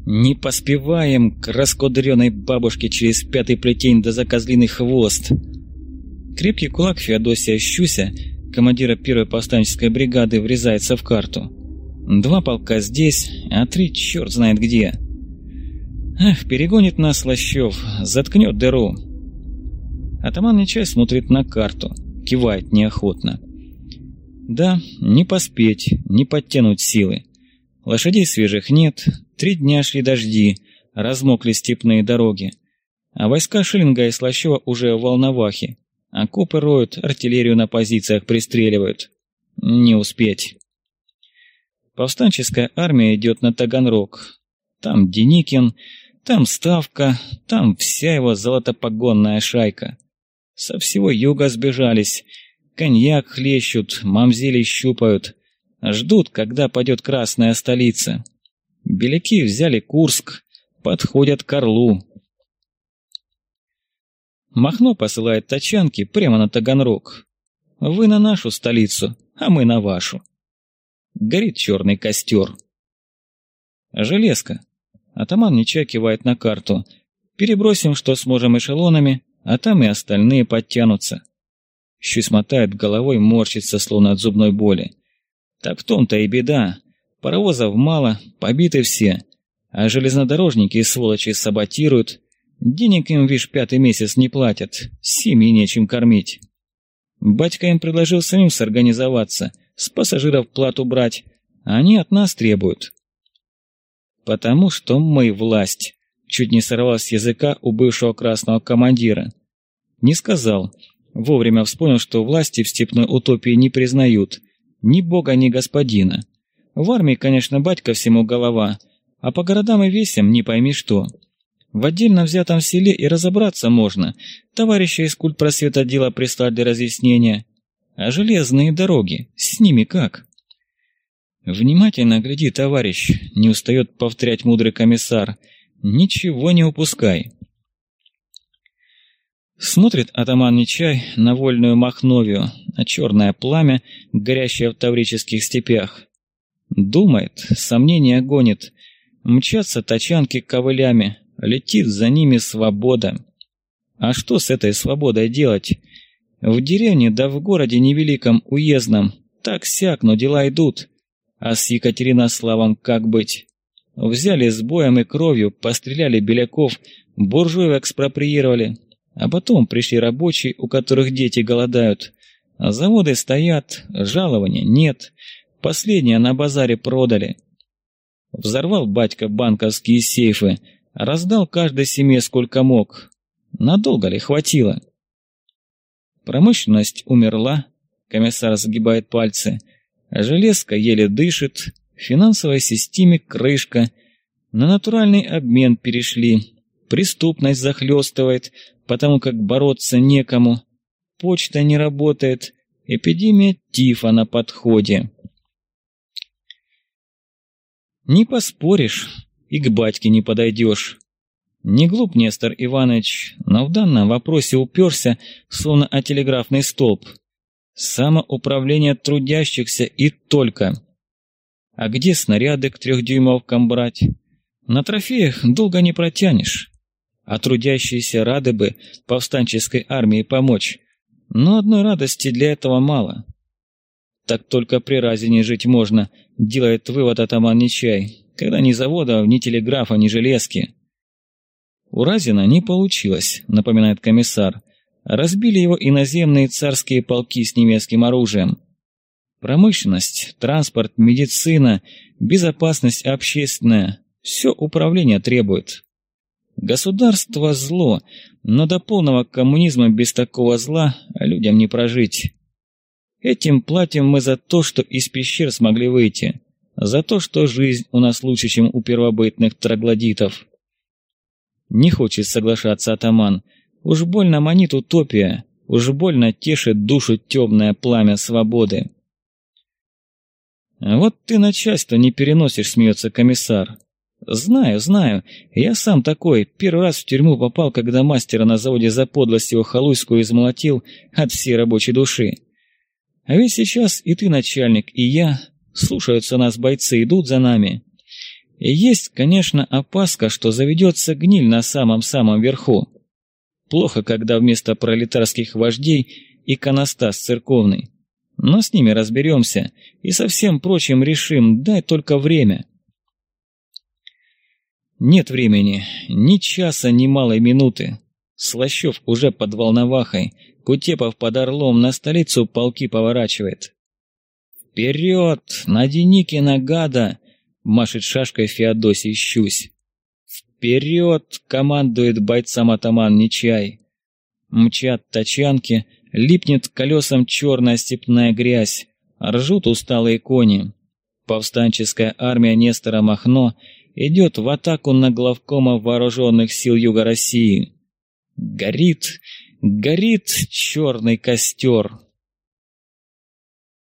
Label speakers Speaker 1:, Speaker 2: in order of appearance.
Speaker 1: Не поспеваем к раскудрённой бабушке через пятый плетень да за козлиный хвост. Крепкий кулак Феодосия Щуся, командира первой повстанческой бригады, врезается в карту. 2 полка здесь, а 3 черт знает где. Эх, перегонит нас Слащев, заткнет дыру. Атаман Нечай смотрит на карту, кивает неохотно. Да, не поспеть, не подтянуть силы. Лошадей свежих нет, 3 дня шли дожди, размокли степные дороги. А войска Шиллинга и Слащева уже в Волновахе. Окопы роют, артиллерию на позициях пристреливают. Не успеть. Повстанческая армия идет на Таганрог. Там Деникин, там Ставка, там вся его золотопогонная шайка. Со всего юга сбежались. Коньяк хлещут, мамзели щупают. Ждут, когда падет красная столица. Беляки взяли Курск, подходят к Орлу. Махно посылает тачанки прямо на Таганрог. Вы на нашу столицу, а мы на вашу. Горит черный костер. Железка. Атаман Нечай кивает на карту. Перебросим, что сможем, эшелонами, а там и остальные подтянутся. Щусь мотает головой, морщится, словно от зубной боли. Так в том-то и беда. Паровозов мало, побиты все. А железнодорожники и сволочи саботируют. Денег им, вишь, 5-й месяц не платят. Семьи нечем кормить. Батька им предложил самим сорганизоваться, с пассажиров плату брать. А они от нас требуют. Потому что мы власть. Чуть не сорвал с языка у бывшего красного командира. Не сказал. Вовремя вспомнил, что власти в степной утопии не признают. Ни бога, ни господина. В армии, конечно, батька всему голова, а по городам и весям не пойми что. В отдельно взятом селе и разобраться можно. Товарища из культпросветотдела прислать для разъяснения. А железные дороги, с ними как? Внимательно гляди, товарищ, не устает повторять мудрый комиссар. Ничего не упускай. Смотрит атаман Нечай на вольную Махновию, на черное пламя, горящее в таврических степях. Думает, сомнения гонит. Мчатся тачанки ковылями, летит за ними свобода. А что с этой свободой делать? В деревне да в городе невеликом, уездном, так-сяк, но дела идут. А с Екатеринославом как быть? Взяли с боем и кровью, постреляли беляков, буржуев экспроприировали. А потом пришли рабочие, у которых дети голодают. А заводы стоят, жалования нет. Последнее на базаре продали. Взорвал батька банковские сейфы, раздал каждой семье сколько мог. Надолго ли хватило? Промышленность умерла, комиссар сгибает пальцы. Железка еле дышит, в финансовой системе крышка. На натуральный обмен перешли. Преступность захлестывает, потому как бороться некому. Почта не работает, эпидемия тифа на подходе. Не поспоришь, и к батьке не подойдешь. Не глуп Нестор Иванович, но в данном вопросе уперся, словно о телеграфный столб. Самоуправление трудящихся и только. А где снаряды к 3-дюймовкам брать? На трофеях долго не протянешь. А трудящиеся рады бы повстанческой армии помочь. Но одной радости для этого мало. Так только при Разине жить можно, делает вывод атаман Нечай, когда ни заводов, ни телеграфа, ни железки. У Разина не получилось, напоминает комиссар. Разбили его иноземные царские полки с немецким оружием. Промышленность, транспорт, медицина, безопасность общественная – все управление требует. Государство – зло, но до полного коммунизма без такого зла людям не прожить. Этим платим мы за то, что из пещер смогли выйти, за то, что жизнь у нас лучше, чем у первобытных троглодитов. Не хочет соглашаться атаман. Уж больно манит утопия, уж больно тешит душу темное пламя свободы. «Вот ты начальство не переносишь», — смеется комиссар. «Знаю, знаю, я сам такой, первый раз в тюрьму попал, когда мастера на заводе за подлость его халуйскую измолотил от всей рабочей души. А ведь сейчас и ты начальник, и я, слушаются нас бойцы, идут за нами. И есть, конечно, опаска, что заведется гниль на самом-самом верху. Плохо, когда вместо пролетарских вождей иконостас церковный. Но с ними разберемся и со всем прочим решим, дай только время. Нет времени, ни часа, ни малой минуты. Слащев уже под Волновахой, Кутепов под Орлом, на столицу полки поворачивает. «Вперед! На Деникина, гада!» — машет шашкой Феодосий Щусь. «Вперед!» — командует бойцам атаман Нечай. Мчат тачанки, липнет к колесам черная степная грязь, ржут усталые кони. Повстанческая армия Нестора Махно идет в атаку на главкома вооруженных сил Юга России. Горит, горит черный костер.